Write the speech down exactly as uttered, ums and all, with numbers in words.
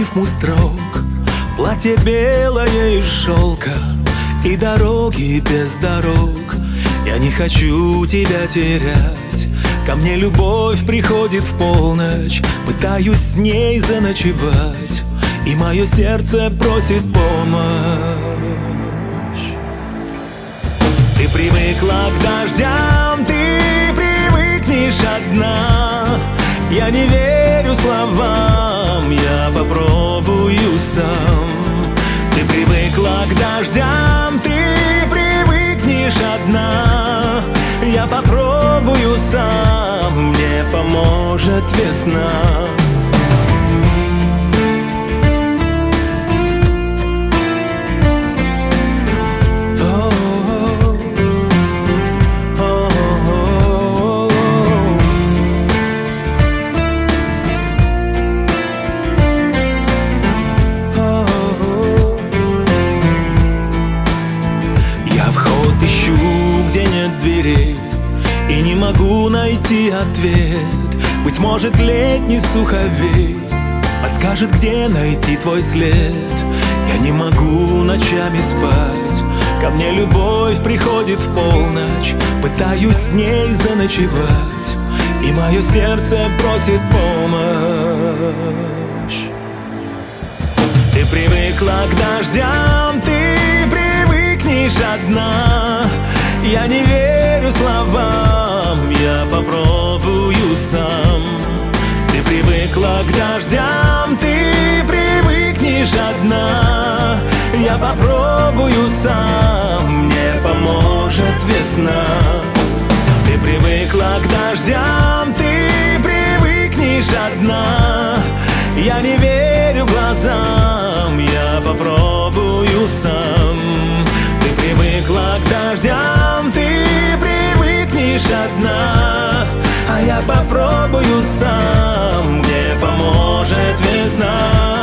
рифму строк, платье белое из шелка и дороги без дорог. Я не хочу тебя терять. Ко мне любовь приходит в полночь, пытаюсь с ней заночевать, и мое сердце просит помощь. Ты привыкла к дождям, ты привыкнешь одна. Я не верю словам, я попробую сам. Ты привыкла к дождям, ты привыкнешь одна. Я попробую сам, мне поможет весна. Ищу, где нет дверей, и не могу найти ответ. Быть может, летний суховей подскажет, где найти твой след. Я не могу ночами спать, ко мне любовь приходит в полночь, пытаюсь с ней заночевать, и мое сердце просит помощь. Ты привыкла к дождям, ты привыкнешь одна. Я не верю словам, я попробую сам. Ты привыкла к дождям, ты привыкнешь одна. Я попробую сам, мне поможет весна. Ты привыкла к дождям, ты привыкнешь одна. Я не верю глазам, я попробую сам. Ты привыкла к дождям, ты привыкнешь одна. А я попробую сам, мне поможет весна.